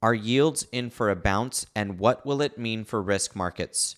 Are yields in for a bounce, and what will it mean for risk markets?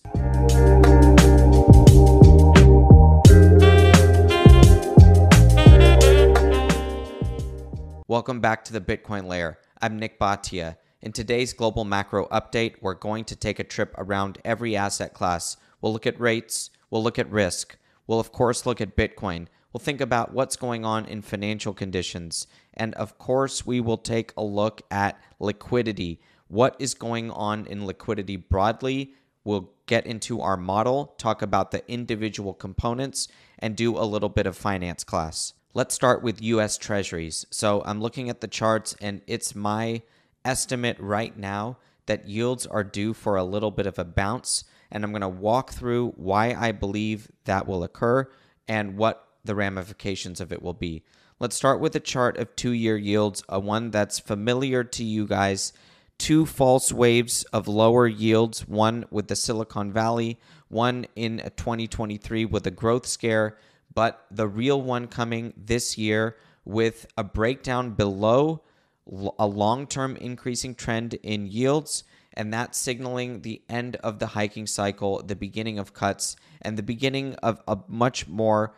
Welcome back to the Bitcoin Layer. I'm Nick Bhatia. In today's global macro update, we're going to take a trip around every asset class. We'll look at rates, we'll look at risk, we'll of course look at Bitcoin. We'll think about what's going on in financial conditions. And of course, we will take a look at liquidity. What is going on in liquidity broadly? We'll get into our model, talk about the individual components, and do a little bit of finance class. Let's start with US Treasuries. So I'm looking at the charts, and it's my estimate right now that yields are due for a little bit of a bounce. And I'm going to walk through why I believe that will occur and what the ramifications of it will be. Let's start with a chart of 2-year yields, one that's familiar to you guys. 2 false waves of lower yields, one with the Silicon Valley, one in 2023 with a growth scare, but the real one coming this year with a breakdown below a long-term increasing trend in yields, and that's signaling the end of the hiking cycle, the beginning of cuts, and the beginning of a much more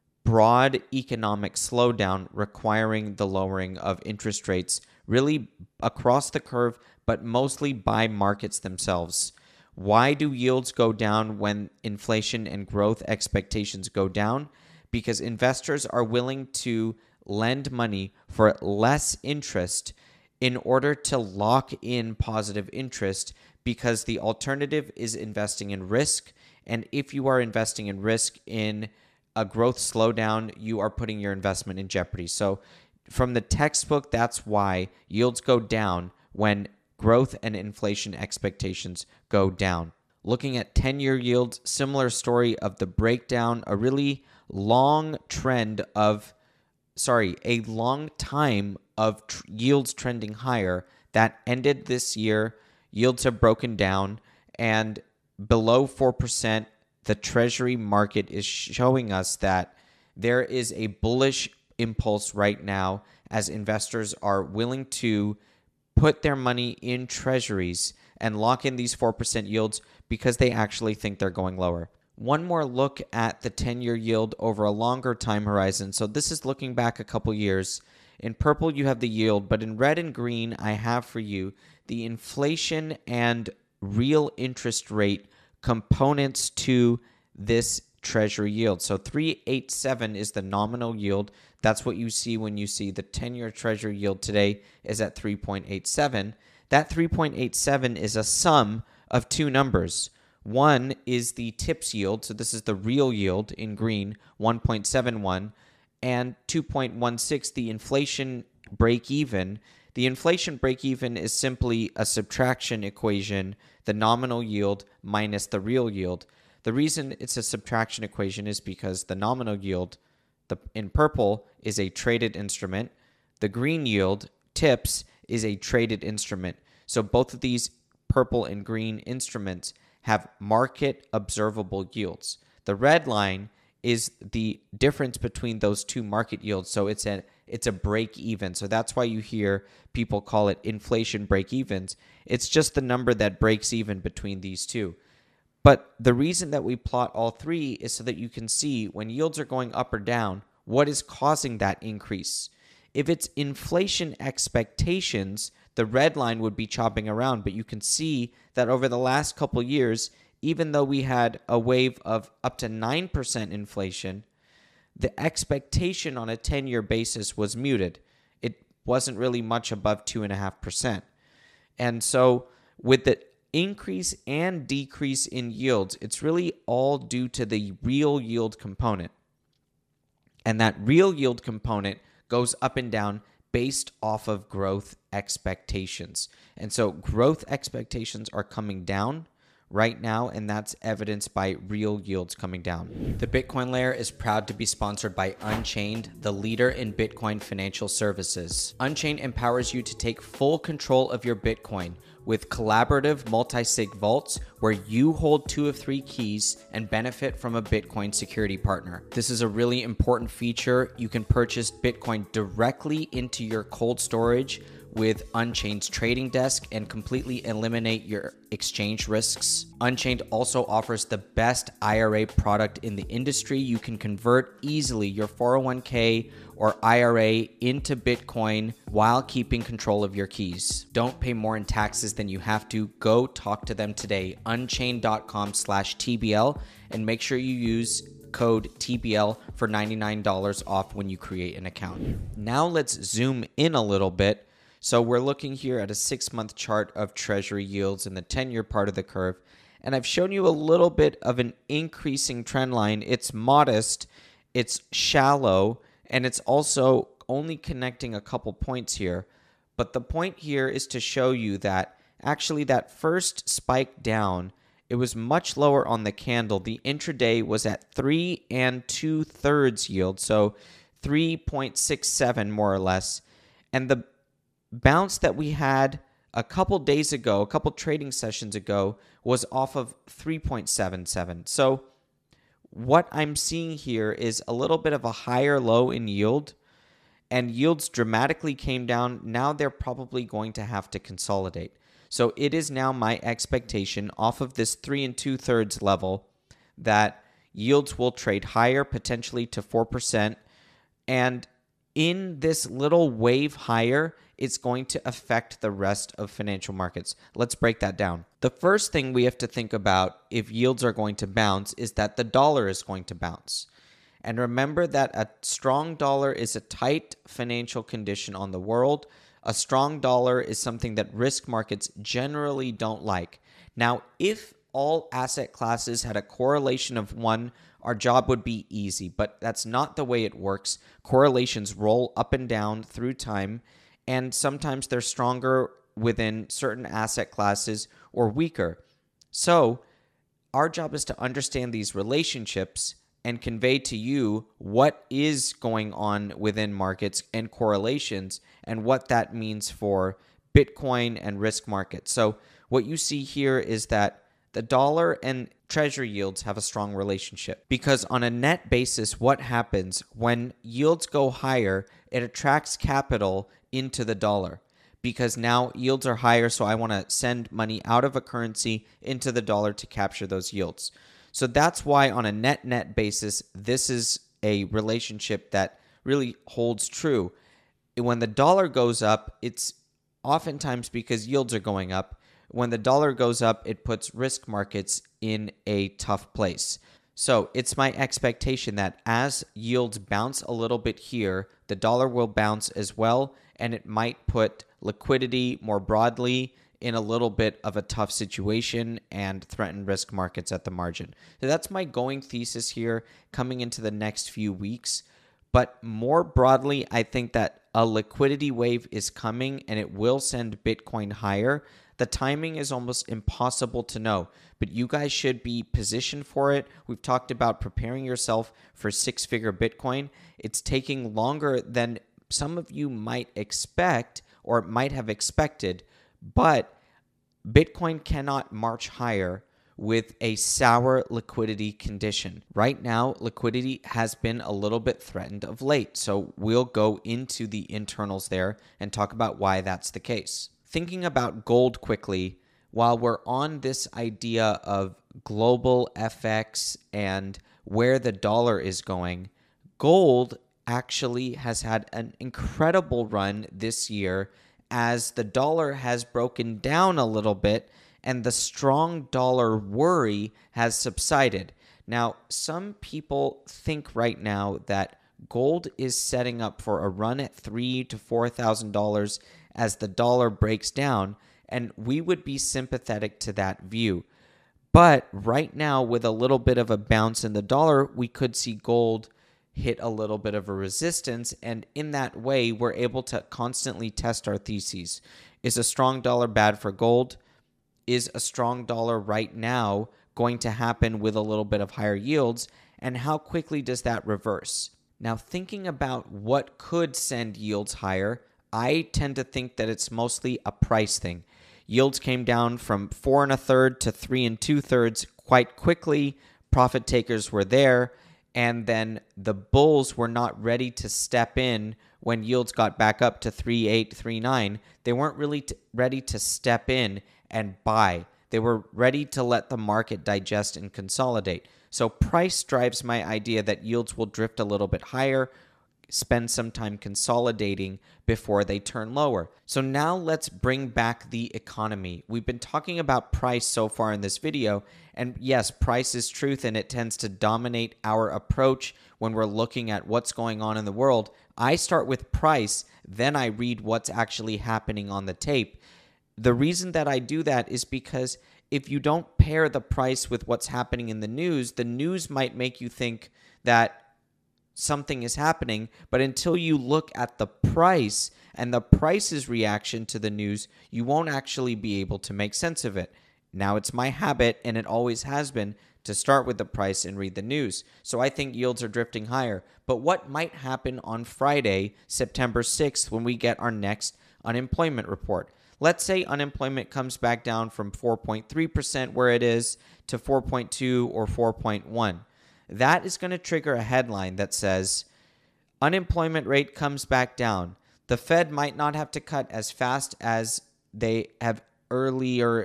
broad economic slowdown requiring the lowering of interest rates really across the curve, but mostly by markets themselves. Why do yields go down when inflation and growth expectations go down? Because investors are willing to lend money for less interest in order to lock in positive interest, because the alternative is investing in risk. And if you are investing in risk in a growth slowdown, you are putting your investment in jeopardy. So from the textbook, that's why yields go down when growth and inflation expectations go down. Looking at 10-year yields, similar story of the breakdown, a really long trend of, a long time of yields trending higher that ended this year. Yields have broken down, and below 4%, the Treasury market is showing us that there is a bullish impulse right now as investors are willing to put their money in Treasuries and lock in these 4% yields because they actually think they're going lower. One more look at the 10-year yield over a longer time horizon. So this is looking back a couple years. In purple, you have the yield, but in red and green, I have for you the inflation and real interest rate components to this Treasury yield. So 3.87 is the nominal yield. That's what you see when you see the 10-year Treasury yield today is at 3.87. That 3.87 is a sum of 2 numbers. One is the TIPS yield, so this is the real yield in green, 1.71, and 2.16, the inflation break-even. The inflation break-even is simply a subtraction equation, the nominal yield minus the real yield. The reason it's a subtraction equation is because the nominal yield in purple is a traded instrument. The green yield, TIPS, is a traded instrument. So both of these purple and green instruments have market observable yields. The red line is the difference between those two market yields. So it's a break even. So that's why you hear people call it inflation break evens. It's just the number that breaks even between these two. But the reason that we plot all three is so that you can see when yields are going up or down, what is causing that increase. If it's inflation expectations, the red line would be chopping around, but you can see that over the last couple years, even though we had a wave of up to 9% inflation, the expectation on a 10-year basis was muted. It wasn't really much above 2.5%. And so with the increase and decrease in yields, it's really all due to the real yield component. And that real yield component goes up and down based off of growth expectations. And so growth expectations are coming down right now, and that's evidenced by real yields coming down. The Bitcoin Layer is proud to be sponsored by Unchained, the leader in Bitcoin financial services. Unchained empowers you to take full control of your Bitcoin with collaborative multi-sig vaults where you hold 2 of 3 keys and benefit from a Bitcoin security partner. This is a really important feature. You can purchase Bitcoin directly into your cold storage with Unchained's trading desk and completely eliminate your exchange risks. Unchained also offers the best IRA product in the industry. You can convert easily your 401k or IRA into Bitcoin while keeping control of your keys. Don't pay more in taxes than you have to. Go talk to them today. Unchained.com/TBL, and make sure you use code TBL for $99 off when you create an account. Now let's zoom in a little bit. So we're looking here at a 6-month chart of treasury yields in the 10-year part of the curve. And I've shown you a little bit of an increasing trend line. It's modest, it's shallow, and it's also only connecting a couple points here. But the point here is to show you that actually that first spike down, it was much lower on the candle. The intraday was at 3 2/3 yield, so 3.67 more or less. And the bounce that we had a couple days ago, a couple trading sessions ago, was off of 3.77. So what I'm seeing here is a little bit of a higher low in yield, and yields dramatically came down. Now they're probably going to have to consolidate. So it is now my expectation off of this 3 2/3 level that yields will trade higher, potentially to 4%. And in this little wave higher, it's going to affect the rest of financial markets. Let's break that down. The first thing we have to think about if yields are going to bounce is that the dollar is going to bounce. And remember that a strong dollar is a tight financial condition on the world. A strong dollar is something that risk markets generally don't like. Now, if all asset classes had a correlation of 1, our job would be easy, but that's not the way it works. Correlations roll up and down through time, and sometimes they're stronger within certain asset classes or weaker. So our job is to understand these relationships and convey to you what is going on within markets and correlations and what that means for Bitcoin and risk markets. So what you see here is that the dollar and treasury yields have a strong relationship, because on a net basis, what happens when yields go higher, it attracts capital into the dollar, because now yields are higher. So I want to send money out of a currency into the dollar to capture those yields. So that's why on a net basis, this is a relationship that really holds true. When the dollar goes up, it's oftentimes because yields are going up. When the dollar goes up, it puts risk markets in a tough place. So it's my expectation that as yields bounce a little bit here, the dollar will bounce as well, and it might put liquidity more broadly in a little bit of a tough situation and threaten risk markets at the margin. So that's my going thesis here coming into the next few weeks. But more broadly, I think that a liquidity wave is coming and it will send Bitcoin higher. The timing is almost impossible to know, but you guys should be positioned for it. We've talked about preparing yourself for 6-figure Bitcoin. It's taking longer than some of you might expect or might have expected, but Bitcoin cannot march higher with a sour liquidity condition. Right now, liquidity has been a little bit threatened of late, so we'll go into the internals there and talk about why that's the case. Thinking about gold quickly, while we're on this idea of global FX and where the dollar is going, gold actually has had an incredible run this year as the dollar has broken down a little bit and the strong dollar worry has subsided. Now, some people think right now that gold is setting up for a run at $3,000 to $4,000 as the dollar breaks down, and we would be sympathetic to that view. But right now, with a little bit of a bounce in the dollar, we could see gold hit a little bit of a resistance, and in that way, we're able to constantly test our theses. Is a strong dollar bad for gold? Is a strong dollar right now going to happen with a little bit of higher yields? And how quickly does that reverse? Now, thinking about what could send yields higher, I tend to think that it's mostly a price thing. Yields came down from 4 1/3 to 3 2/3 quite quickly. Profit takers were there. And then the bulls were not ready to step in when yields got back up to 3.8, 3.9. They weren't really ready to step in and buy. They were ready to let the market digest and consolidate. So price drives my idea that yields will drift a little bit higher, spend some time consolidating before they turn lower. So now let's bring back the economy. We've been talking about price so far in this video, and yes, price is truth and it tends to dominate our approach when we're looking at what's going on in the world. I start with price, then I read what's actually happening on the tape. The reason that I do that is because if you don't pair the price with what's happening in the news might make you think that something is happening, but until you look at the price and the price's reaction to the news, you won't actually be able to make sense of it. Now, it's my habit, and it always has been, to start with the price and read the news. So I think yields are drifting higher. But what might happen on Friday, September 6th, when we get our next unemployment report? Let's say unemployment comes back down from 4.3% where it is to 4.2 or 4.1. That is going to trigger a headline that says, unemployment rate comes back down. The Fed might not have to cut as fast as they have earlier,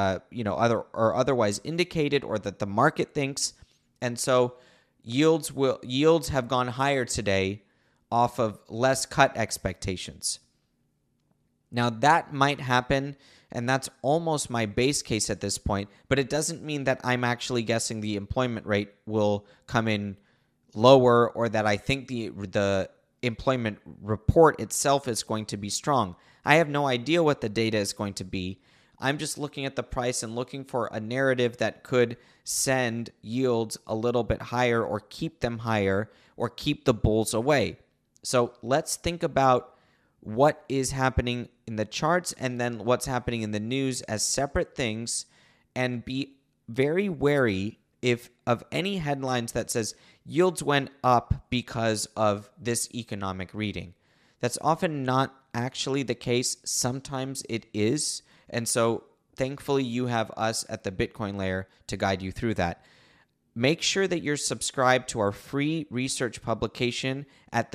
otherwise indicated, or that the market thinks. And so yields have gone higher today off of less cut expectations. Now that might happen, and that's almost my base case at this point, but it doesn't mean that I'm actually guessing the employment rate will come in lower, or that I think the employment report itself is going to be strong. I have no idea what the data is going to be. I'm just looking at the price and looking for a narrative that could send yields a little bit higher, or keep them higher, or keep the bulls away. So let's think about what is happening in the charts and then what's happening in the news as separate things, and be very wary of any headlines that says yields went up because of this economic reading. That's often not actually the case. Sometimes it is. And so thankfully you have us at the Bitcoin Layer to guide you through that. Make sure that you're subscribed to our free research publication at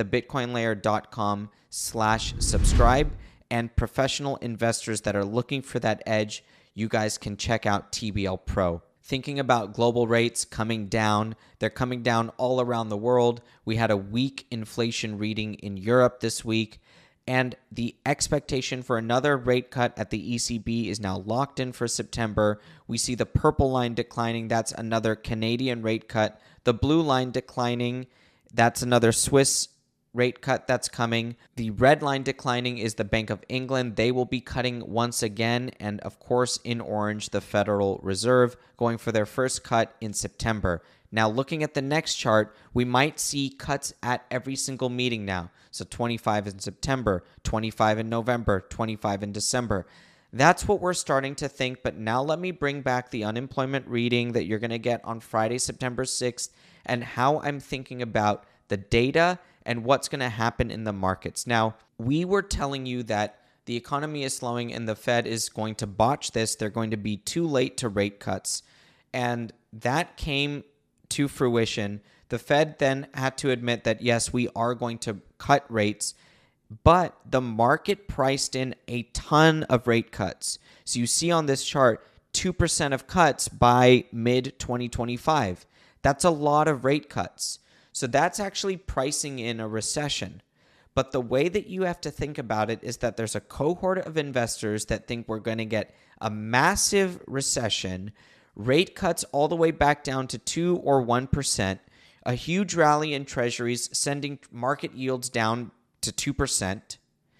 thebitcoinlayer.com/subscribe. And professional investors that are looking for that edge, you guys can check out TBL Pro. Thinking about global rates coming down, they're coming down all around the world. We had a weak inflation reading in Europe this week, and the expectation for another rate cut at the ECB is now locked in for September. We see the purple line declining. That's another Canadian rate cut. The blue line declining. That's another Swiss rate cut that's coming. The red line declining is the Bank of England. They will be cutting once again. And of course, in orange, the Federal Reserve going for their first cut in September. Now, looking at the next chart, we might see cuts at every single meeting now. So 25 in September, 25 in November, 25 in December. That's what we're starting to think. But now let me bring back the unemployment reading that you're going to get on Friday, September 6th, and how I'm thinking about the data and what's going to happen in the markets. Now, we were telling you that the economy is slowing and the Fed is going to botch this. They're going to be too late to rate cuts. And that came to fruition. The Fed then had to admit that, yes, we are going to cut rates, but the market priced in a ton of rate cuts. So you see on this chart, 2% of cuts by mid-2025. That's a lot of rate cuts. So that's actually pricing in a recession. But the way that you have to think about it is that there's a cohort of investors that think we're going to get a massive recession, rate cuts all the way back down to 2 or 1%, a huge rally in treasuries sending market yields down to 2%.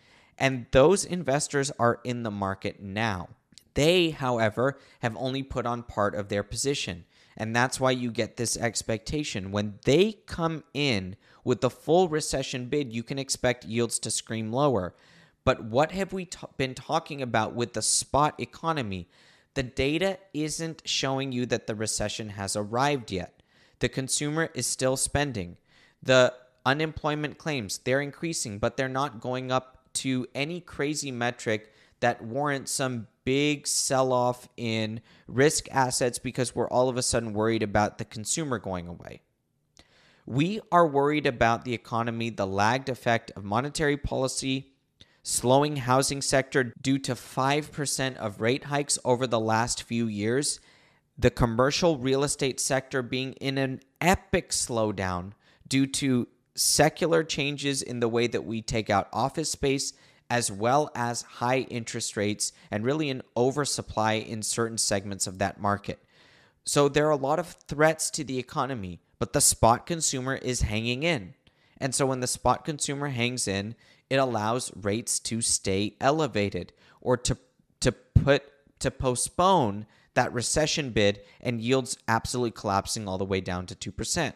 And those investors are in the market now. They, however, have only put on part of their position. And that's why you get this expectation. When they come in with the full recession bid, you can expect yields to scream lower. But what have we been talking about with the spot economy? The data isn't showing you that the recession has arrived yet. The consumer is still spending. The unemployment claims, they're increasing, but they're not going up to any crazy metric that warrants some big sell-off in risk assets because we're all of a sudden worried about the consumer going away. We are worried about the economy, the lagged effect of monetary policy, slowing housing sector due to 5% of rate hikes over the last few years, the commercial real estate sector being in an epic slowdown due to secular changes in the way that we take out office space, as well as high interest rates and really an oversupply in certain segments of that market. So there are a lot of threats to the economy, but the spot consumer is hanging in. And so when the spot consumer hangs in, it allows rates to stay elevated or to postpone that recession bid and yields absolutely collapsing all the way down to 2%.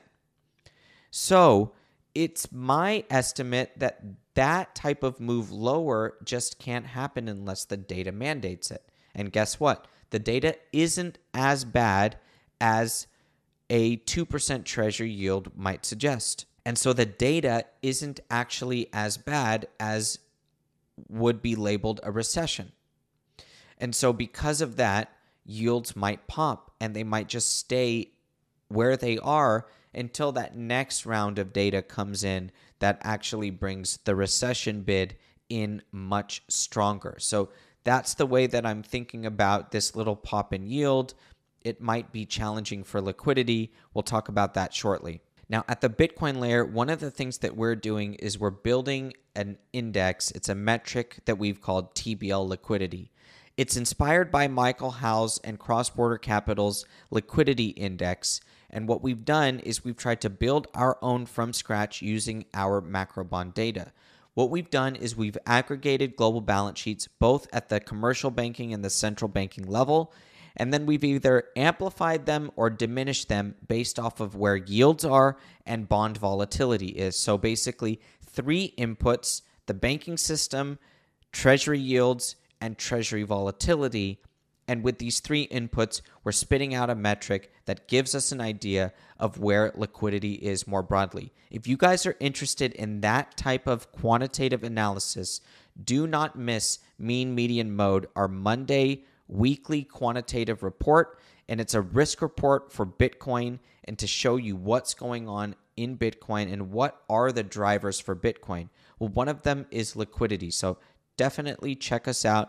So it's my estimate that that type of move lower just can't happen unless the data mandates it. And guess what? The data isn't as bad as a 2% treasury yield might suggest. And so the data isn't actually as bad as would be labeled a recession. And so because of that, yields might pop and they might just stay where they are until that next round of data comes in that actually brings the recession bid in much stronger. So that's the way that I'm thinking about this little pop in yield. It might be challenging for liquidity. We'll talk about that shortly. Now, at the Bitcoin layer, one of the things that we're doing is we're building an index. It's a metric that we've called TBL liquidity. It's inspired by Michael Howell's and Cross Border Capital's liquidity index. And what we've done is we've tried to build our own from scratch using our macro bond data. What we've done is we've aggregated global balance sheets both at the commercial banking and the central banking level. And then we've either amplified them or diminished them based off of where yields are and bond volatility is. So basically 3 inputs: the banking system, treasury yields, and treasury volatility. And with these 3 inputs, we're spitting out a metric that gives us an idea of where liquidity is more broadly. If you guys are interested in that type of quantitative analysis, do not miss Mean Median Mode, our Monday weekly quantitative report. And it's a risk report for Bitcoin and to show you what's going on in Bitcoin and what are the drivers for Bitcoin. Well, one of them is liquidity. So definitely check us out,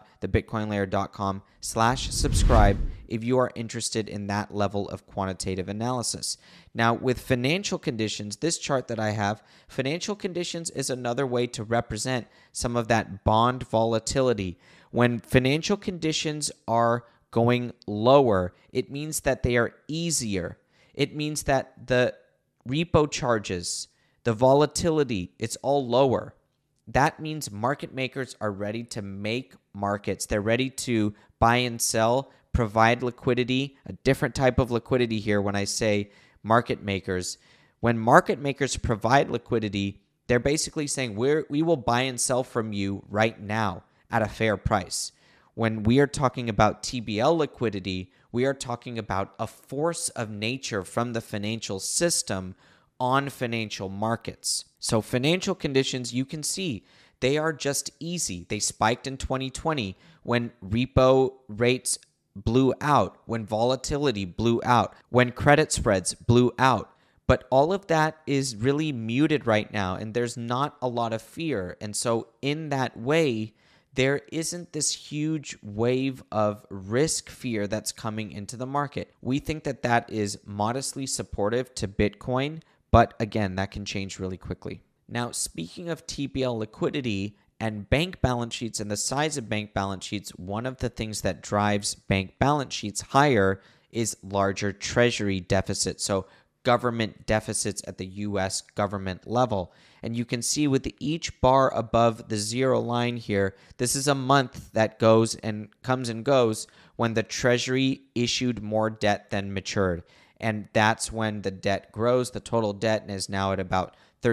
thebitcoinlayer.com/subscribe if you are interested in that level of quantitative analysis. Now, with financial conditions, this chart that I have, financial conditions is another way to represent some of that bond volatility. When financial conditions are going lower, it means that they are easier. It means that the repo charges, the volatility, it's all lower. That means market makers are ready to make markets. They're ready to buy and sell, provide liquidity, a different type of liquidity here when I say market makers. When market makers provide liquidity, they're basically saying we will buy and sell from you right now at a fair price. When we are talking about TBL liquidity, we are talking about a force of nature from the financial system on financial markets. So financial conditions, you can see, they are just easy. They spiked in 2020 when repo rates blew out, when volatility blew out, when credit spreads blew out. But all of that is really muted right now, and there's not a lot of fear. And so in that way, there isn't this huge wave of risk fear that's coming into the market. We think that that is modestly supportive to Bitcoin, but again, that can change really quickly. Now, speaking of TBL liquidity and bank balance sheets and the size of bank balance sheets, one of the things that drives bank balance sheets higher is larger treasury deficits. So government deficits at the US government level. And you can see with each bar above the 0 line here, this is a month that goes and comes and goes when the Treasury issued more debt than matured. And that's when the debt grows. The total debt is now at about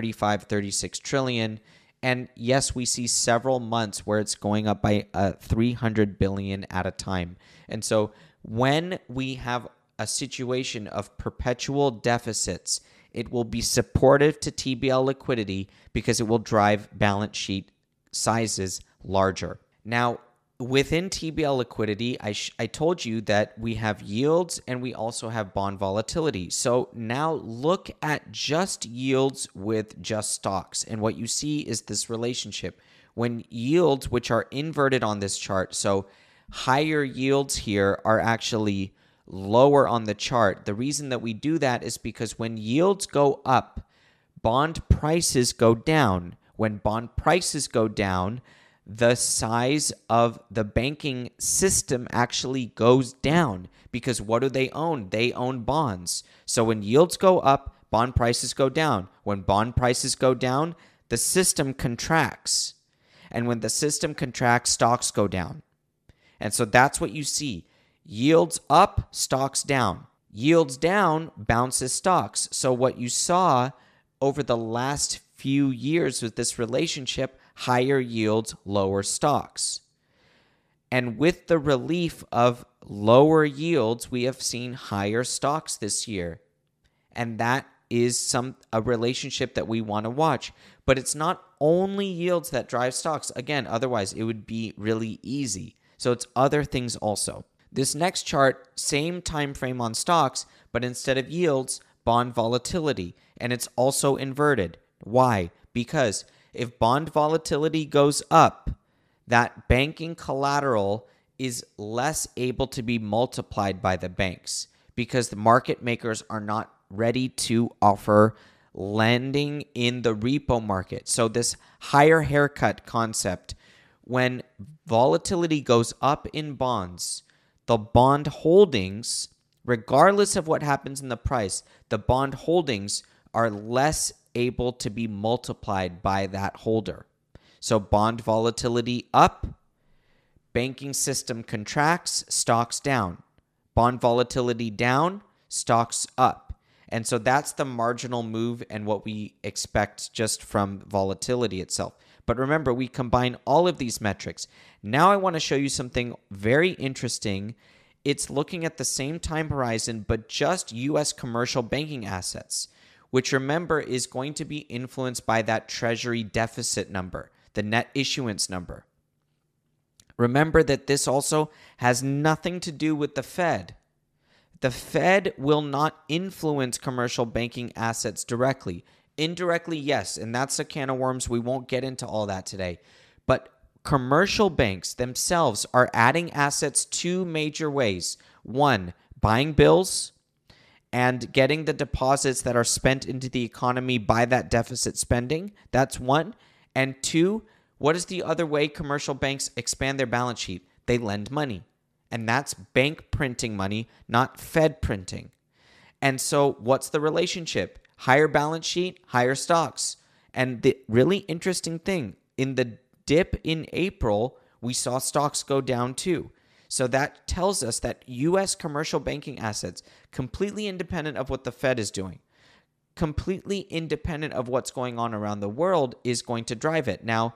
36 trillion. And yes, we see several months where it's going up by 300 billion at a time. And so when we have a situation of perpetual deficits, it will be supportive to TBL liquidity because it will drive balance sheet sizes larger. Now, within TBL liquidity, I told you that we have yields and we also have bond volatility. So now look at just yields with just stocks. And what you see is this relationship. When yields, which are inverted on this chart, so higher yields here are actually lower on the chart. The reason that we do that is because when yields go up, bond prices go down. When bond prices go down, the size of the banking system actually goes down, because what do they own? They own bonds. So when yields go up, bond prices go down. When bond prices go down, the system contracts. And when the system contracts, stocks go down. And so that's what you see. Yields up, stocks down. Yields down, bounces stocks. So what you saw over the last few years with this relationship, higher yields, lower stocks. And with the relief of lower yields, we have seen higher stocks this year. And that is a relationship that we want to watch. But it's not only yields that drive stocks. Again, otherwise it would be really easy. So it's other things also. This next chart, same time frame on stocks, but instead of yields, bond volatility. And it's also inverted. Why? Because if bond volatility goes up, that banking collateral is less able to be multiplied by the banks, because the market makers are not ready to offer lending in the repo market. So this higher haircut concept, when volatility goes up in bonds, the bond holdings, regardless of what happens in the price, the bond holdings are less able to be multiplied by that holder. So bond volatility up, banking system contracts, stocks down. Bond volatility down, stocks up. And so that's the marginal move and what we expect just from volatility itself. But remember, we combine all of these metrics. Now I want to show you something very interesting. It's looking at the same time horizon, but just U.S. commercial banking assets, which remember is going to be influenced by that treasury deficit number, the net issuance number. Remember that this also has nothing to do with the Fed. The Fed will not influence commercial banking assets directly. Indirectly, yes, and that's a can of worms. We won't get into all that today. But commercial banks themselves are adding assets two major ways. One, buying bills and getting the deposits that are spent into the economy by that deficit spending. That's one. And two, what is the other way commercial banks expand their balance sheet? They lend money. And that's bank printing money, not Fed printing. And so what's the relationship? Higher balance sheet, higher stocks. And the really interesting thing, in the dip in April, we saw stocks go down too. So that tells us that U.S. commercial banking assets, completely independent of what the Fed is doing, completely independent of what's going on around the world, is going to drive it. Now,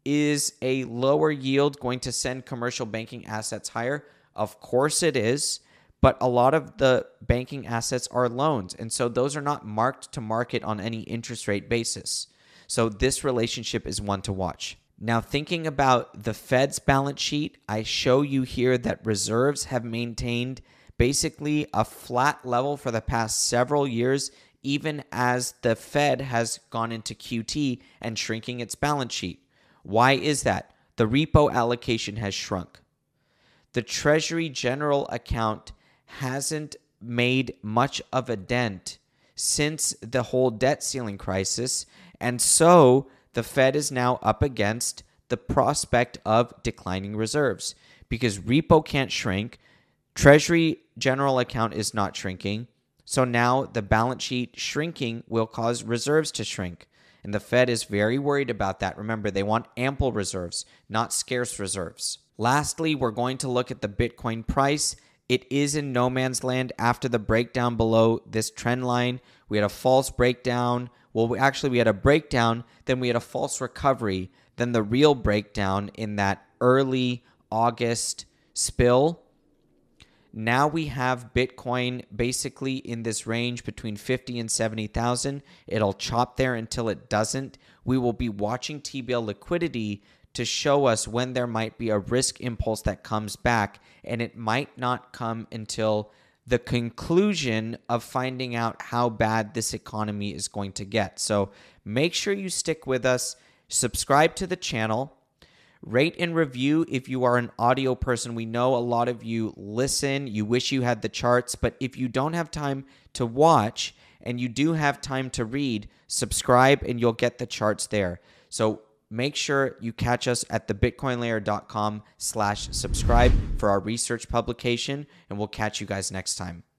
is a lower yield going to send commercial banking assets higher? Of course it is, but a lot of the banking assets are loans, and so those are not marked to market on any interest rate basis. So this relationship is one to watch. Now, thinking about the Fed's balance sheet, I show you here that reserves have maintained basically a flat level for the past several years, even as the Fed has gone into QT and shrinking its balance sheet. Why is that? The repo allocation has shrunk. The Treasury General Account hasn't made much of a dent since the whole debt ceiling crisis, and so the Fed is now up against the prospect of declining reserves because repo can't shrink, Treasury General Account is not shrinking, so now the balance sheet shrinking will cause reserves to shrink. And the Fed is very worried about that. Remember, they want ample reserves, not scarce reserves. Lastly, we're going to look at the Bitcoin price. It is in no man's land after the breakdown below this trend line. We had a false breakdown. Well, we had a breakdown, then we had a false recovery, then the real breakdown in that early August spill. Now we have Bitcoin basically in this range between 50 and 70,000. It'll chop there until it doesn't. We will be watching TBL liquidity to show us when there might be a risk impulse that comes back, and it might not come until the conclusion of finding out how bad this economy is going to get. So make sure you stick with us, subscribe to the channel, rate and review if you are an audio person. We know a lot of you listen, you wish you had the charts, but if you don't have time to watch and you do have time to read, subscribe and you'll get the charts there. So make sure you catch us at thebitcoinlayer.com/subscribe for our research publication, and we'll catch you guys next time.